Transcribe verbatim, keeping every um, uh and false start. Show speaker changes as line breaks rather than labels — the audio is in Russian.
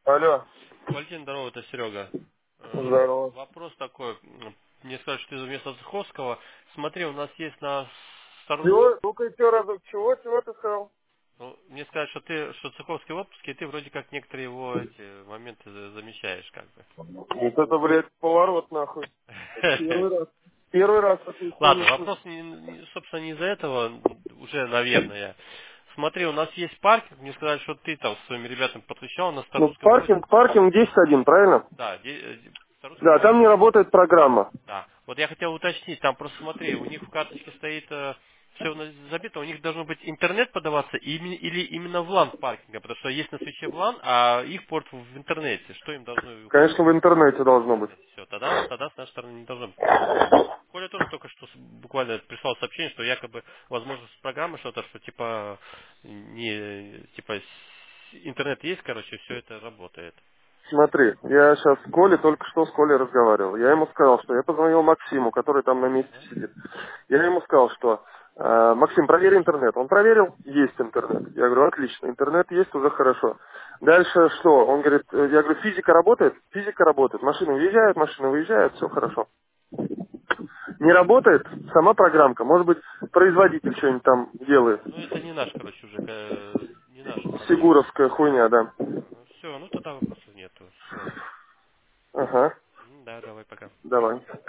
Алло,
Валентин, здорово, это Серега. Э,
здорово.
Вопрос такой. м, Мне сказали, что ты вместо Цеховского. Смотри, у нас есть на Старушке...
Чего? Ну-ка еще разок. Чего? Чего ты сказал?
Ну, мне сказали, что ты, что Цеховский в отпуске, и ты вроде как некоторые его эти моменты за- замещаешь, как бы.
Вот это, блядь, поворот нахуй. Первый раз. Первый раз такую
Ладно,
хуйню слышу.
вопрос, не- не- собственно, не из-за этого, уже, наверное. Смотри, у нас есть паркинг, мне сказали, что ты там с своими ребятами подключал на
Ну,
Старушке восемь.
паркинг, паркинг десять один, правильно?
Да, де- э, Старушка
Да, там не работает программа.
Да. Вот я хотел уточнить, там просто смотри, у них в карточке стоит все забито, у них должно быть интернет подаваться ими- или именно в лан паркинга, потому что есть на свече в лан, а их порт в интернете. Что им должно указать?
Конечно, в интернете
В
должно быть.
интернете. Все, тогда, тогда с нашей стороны не должно быть проблем. Коля тоже только что с- буквально прислал сообщение, что якобы возможно с программы что-то, что типа не типа с- интернет есть, короче, все это работает.
Смотри, я сейчас с Колей, только что с Колей разговаривал. Я ему сказал, что я позвонил Максиму, который там на месте
Ага.
сидит. Я ему сказал, что э, Максим, проверь интернет. Он проверил, есть интернет. Я говорю, отлично, интернет есть, уже хорошо. Дальше что? Он говорит, э, я говорю, физика работает? Физика работает. Машины въезжают, машины выезжают, все хорошо. Не работает сама программка. Может быть, производитель что-нибудь там делает.
Ну это не наш, короче, уже э, не наша проблема.
Сигуровская хуйня, да.
Все, ну тогда вопросов нету. Все.
Ага,
Да, давай, пока.
давай.